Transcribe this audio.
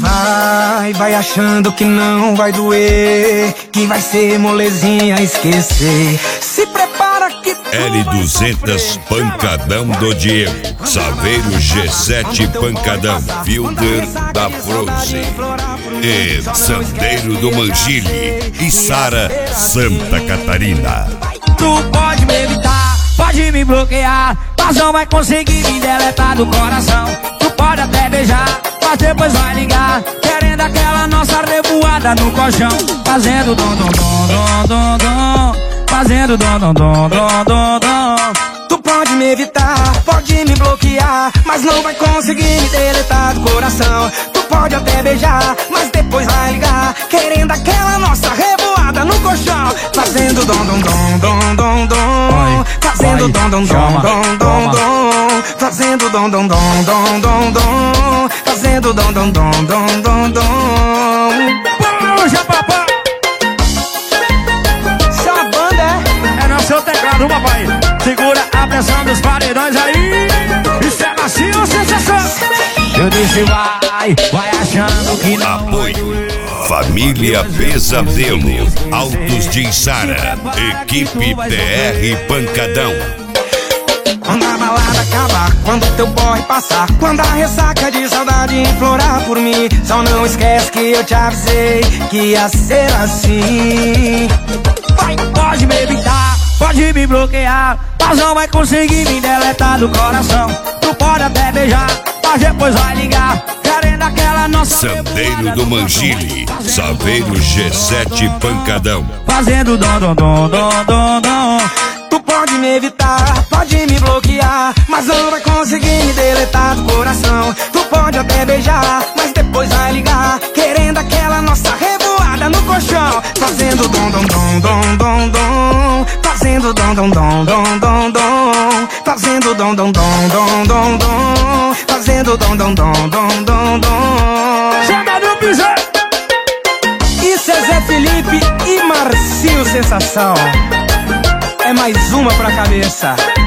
Ai, vai achando que não vai doer, que vai ser molezinha esquecer. Se prepara que tu L200 Pancadão do Diego, Saveiro G7 Pancadão, Fielder da Frozen e Sandeiro do Mangile e Sara Santa Catarina. Tu pode me evitar, pode me bloquear, mas não vai conseguir me deletar do coração. Tu pode até beijar, mas depois vai ligar, querendo aquela nossa revoada no colchão. Fazendo dom dom dom dom dom dom, fazendo dom dom dom dom dom dom. Tu pode me evitar, pode me bloquear, mas não vai conseguir me deletar do coração. Tu pode até beijar, mas depois vai ligar, querendo aquela nossa revoada no colchão. Fazendo dom dom dom dom dom dom, fazendo dom dom dom dom dom dom, fazendo dom dom dom dom dom dom, fazendo dom dom dom dom dom dom. Puxa, papai! Isso é uma banda, é? É no seu teclado, papai. Segura a pressão dos paredões aí. Isso é macio, sensação. Eu disse vai achando que não. Apoio Família Pesadelo, Autos de Sara, Equipe TR Pancadão. Quando a balada acabar, quando teu boy passar, quando a ressaca de saudade implorar por mim, só não esquece que eu te avisei que ia ser assim. Vai, pode me evitar, pode me bloquear, mas não vai conseguir me deletar do coração. Tu pode até beijar, mas depois vai ligar, querendo aquela nossa Sandeiro do Mangile, Saveiro G7 Pancadão. Fazendo dom dom dom dom dom dom. Tu pode me evitar, pode me bloquear, mas não vai conseguir me deletar do coração. Tu pode até beijar, mas depois vai ligar, querendo aquela nossa revoada no colchão. Fazendo dom dom dom dom dom dom, fazendo dom dom dom dom dom dom, fazendo dom dom dom dom dom dom, fazendo dom dom dom dom dom dom. Chama no piso! Isso é Zé Felipe e Marcinho Sensação. É mais uma pra cabeça.